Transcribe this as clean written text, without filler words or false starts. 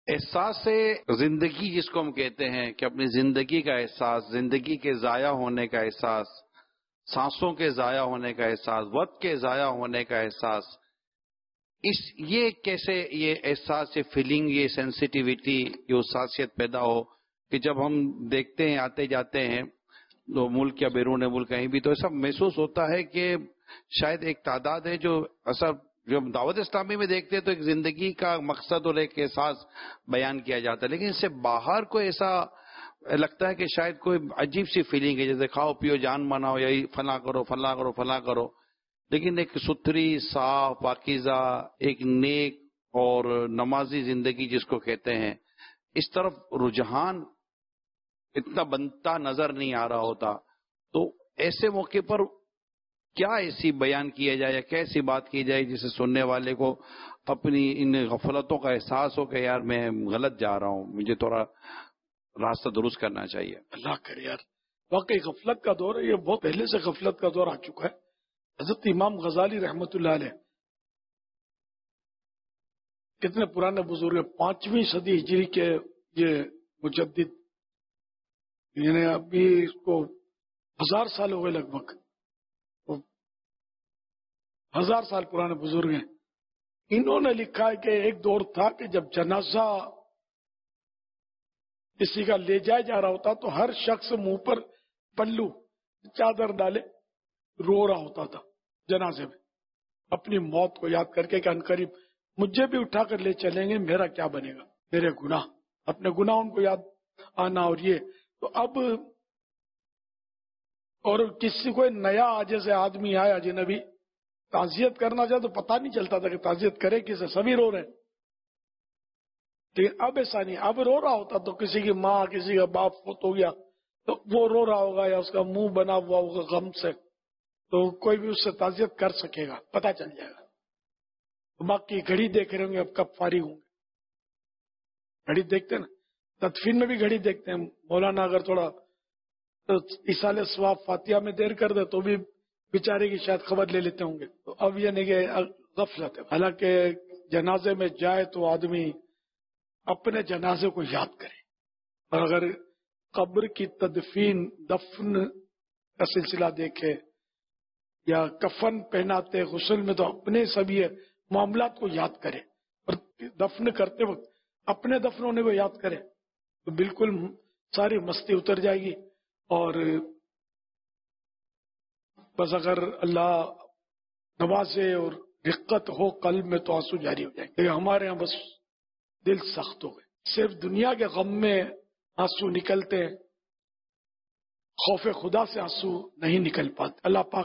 احساس زندگی جس کو ہم کہتے ہیں کہ اپنی زندگی کا احساس، زندگی کے ضائع ہونے کا احساس، سانسوں کے ضائع ہونے کا احساس، وقت کے ضائع ہونے کا احساس، یہ کیسے یہ احساس، یہ فیلنگ، یہ سینسٹیوٹی، یہ حساسیت پیدا ہو کہ جب ہم دیکھتے ہیں آتے جاتے ہیں تو ملک یا بیرون ملک کہیں بھی، تو ایسا محسوس ہوتا ہے کہ شاید ایک تعداد ہے جو اثر، جو ہم دعوت اسلامی میں دیکھتے ہیں تو ایک زندگی کا مقصد اور ایک احساس بیان کیا جاتا ہے، لیکن اس سے باہر کوئی ایسا لگتا ہے کہ شاید کوئی عجیب سی فیلنگ ہے، جیسے کھاؤ پیو جان مناؤ، یہی فلاں کرو فلاں کرو فلاں کرو، لیکن ایک ستھری، صاف، پاکیزہ، ایک نیک اور نمازی زندگی جس کو کہتے ہیں، اس طرف رجحان اتنا بنتا نظر نہیں آ رہا ہوتا۔ تو ایسے موقع پر کیا ایسی بیان کیا جائے یا کیسی بات کی جائے جسے سننے والے کو اپنی ان غفلتوں کا احساس ہو کہ یار میں غلط جا رہا ہوں، مجھے تھوڑا راستہ درست کرنا چاہیے۔ اللہ کرے یار، واقعی غفلت کا دور ہے، یہ بہت پہلے سے غفلت کا دور آ چکا ہے۔ حضرت امام غزالی رحمۃ اللہ علیہ کتنے پرانے بزرگ ہیں، 5ویں صدی ہجری کے یہ مجدد، یعنی ابھی اس کو 1000 سال ہو گئے، لگ بھگ 1000 سال پرانے بزرگ ہیں۔ انہوں نے لکھا ہے کہ ایک دور تھا کہ جب جنازہ کسی کا لے جایا جا رہا ہوتا تو ہر شخص منہ پر پلو چادر ڈالے رو رہا ہوتا تھا جنازے میں، اپنی موت کو یاد کر کے کہ عنقریب مجھے بھی اٹھا کر لے چلیں گے، میرا کیا بنے گا، میرے گناہ، اپنے گناہ ان کو یاد آنا۔ اور یہ تو اب اور کسی کوئی نیا جیسے آدمی آیا اجنبی تعزیت کرنا چاہے تو پتہ نہیں چلتا تھا کہ تعزیت کرے کسے، سبھی رو رہے ہیں۔ لیکن اب ایسا نہیں، اب رو رہا ہوتا تو کسی کی ماں، کسی کا باپ فوت ہو گیا تو وہ رو رہا ہوگا یا اس کا منہ بنا ہوا ہوگا غم سے، تو کوئی بھی اس سے تعزیت کر سکے گا، پتہ چل جائے گا۔ باقی گھڑی دیکھ رہے ہوں گے اب کب فارغ ہوں گے، گھڑی دیکھتے ہیں نا، تدفین میں بھی گھڑی دیکھتے ہیں۔ مولانا اگر تھوڑا ایصال ثواب فاتحہ میں دیر کر دے تو بھی بیچارے کی شاید خبر لے لیتے ہوں گے۔ تو اب یہ نہیں کہ غفلت ہے، حالانکہ جنازے میں جائے تو آدمی اپنے جنازے کو یاد کرے، اور اگر قبر کی تدفین، دفن کا سلسلہ دیکھے یا کفن پہناتے غسل میں، تو اپنے سبھی معاملات کو یاد کرے، اور دفن کرتے وقت اپنے دفن ہونے کو یاد کرے تو بالکل ساری مستی اتر جائے گی۔ اور بس اگر اللہ نوازے اور رقت ہو قلب میں تو آنسو جاری ہو جائیں گے۔ ہمارے ہاں بس دل سخت ہو گئے، صرف دنیا کے غم میں آنسو نکلتے ہیں، خوف خدا سے آنسو نہیں نکل پاتے۔ اللہ پاک